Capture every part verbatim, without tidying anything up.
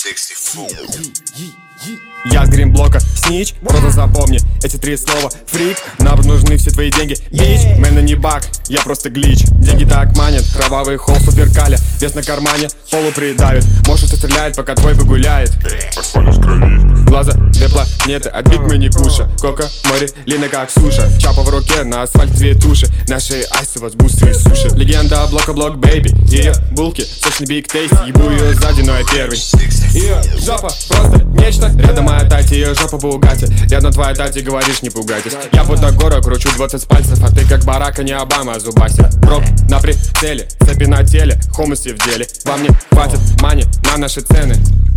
Я с гринблока, снич, просто запомни эти три слова. Фрик, нам нужны все твои деньги. Бич, мэн, не баг, я просто глич. Деньги так манят, кровавый холл суперкаля. Вес на кармане, полу придавит. Может стреляет, пока твой погуляет. Глаза, две планеты, от Биг мы не куша. Кока, море, лина как суша. Чапа в руке, на асфальте две туши. Наши айсы вас быстрее суши. Легенда блока блок бэйби. Ее булки, сочный биг тейст. Ебу ее сзади, но я первый. Ее жопа, просто нечто. Рядом моя тати, ее жопа Бугатти. Рядом твоя тати, говоришь, не пугайтесь. Я будто гора, кручу двадцать пальцев. А ты как Барака, не Обама, зубастик. Брок на прицеле, цепи на теле, хомуси в деле. Вам не хватит мани на наши цены.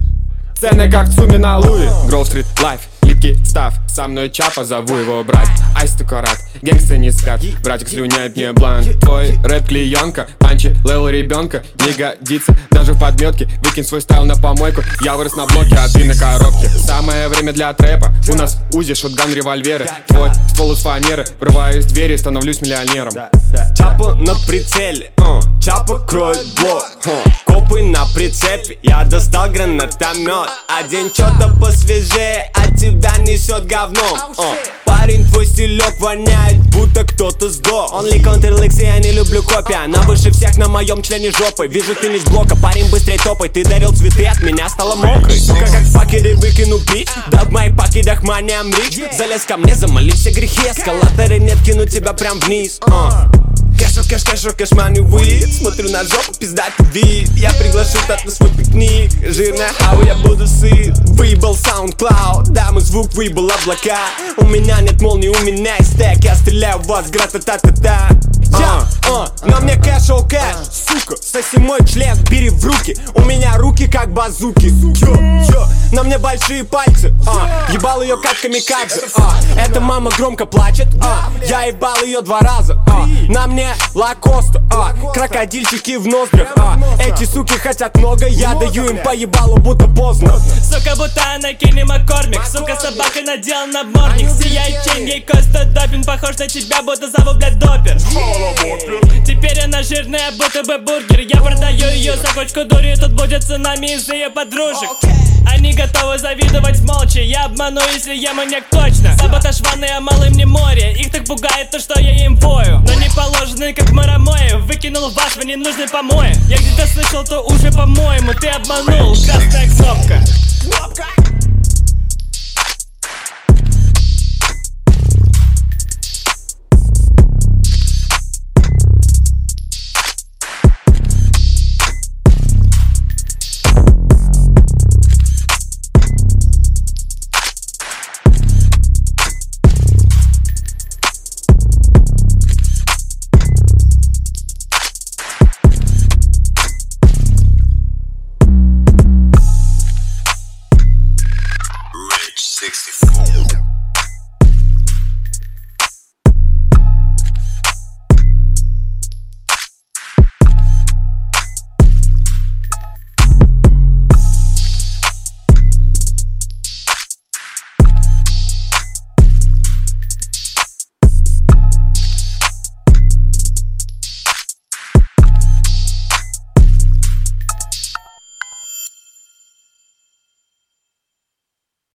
Цены как Цуми на Луи. Гроу-стрит лайф, липкий став. Со мной Чапа, зову его брать. Айс тукарат, гангсты не спят. Братик слюняет мне блант. Твой рэп клеенка, панчи левел ребенка. Не годится даже в подметке. Выкинь свой стайл на помойку. Я вырос на блоке, а ты на коробке. Самое время для трэпа. У нас узи, шотган, револьверы. Твой ствол из фанеры. Врываюсь в двери, становлюсь миллионером. Чапа на прицеле, uh. Чапа кроет блок, uh. Копы на прицепе, я достал гранатомет. Один чё-то посвежее, а тебя несет говном, uh. Парень, твой стилек воняет, будто кто-то сдох. Only Counter-Licks, я не люблю копия. На выше всех на моем члене жопой. Вижу, ты не с блока, парень, быстрей топай. Ты дарил цветы, от меня стало мокрой. Сука, как в пакере выкину бич. Да в моих пакетах мания мрич. Залез ко мне, замоли все грехи. Эскалаторы нет, кину тебя прям вниз, uh. Кэшо, кэш, кэшо, кэш, мани, уид. Смотрю на жопу, пиздатый вид. Я приглашу тат на свой пикник. Жирная хау, я буду сыт. Выебал SoundCloud, да, мой звук выебал облака. У меня нет молнии, у меня есть стек. Я стреляю в вас, грата-та-та-та. Я, uh, на мне кэш, о кэш, сука. Соси мой член, бери в руки. У меня руки как базуки. Йо, йо, на мне большие пальцы, uh, ебал ее как камикадзе, uh. Эта мама громко плачет, uh. Я ебал ее два раза, uh. На мне Лакоста, uh. Крокодильчики в ноздрях, uh. Эти суки хотят много, я даю им по ебалу, будто поздно. Сука, будто она Кенни Маккормик. Сука, собака надела на морник. Сияет чень, ей Коста допинг. Похож на тебя, будто зовут, блядь, допер. Теперь она жирная, будто бы бургер. Я продаю ее за кочку дури. Тут будет цунами из ее подружек. Они готовы завидовать молча. Я обману, если я маньяк точно. Саботаж ванны, а малым не море. Их так пугает то, что я им пою. Но не положенные, как Марамоев. Выкинул вас, вы не нужны помои. Я где-то слышал, то уже по-моему. Ты обманул, красная кнопка. Кнопка.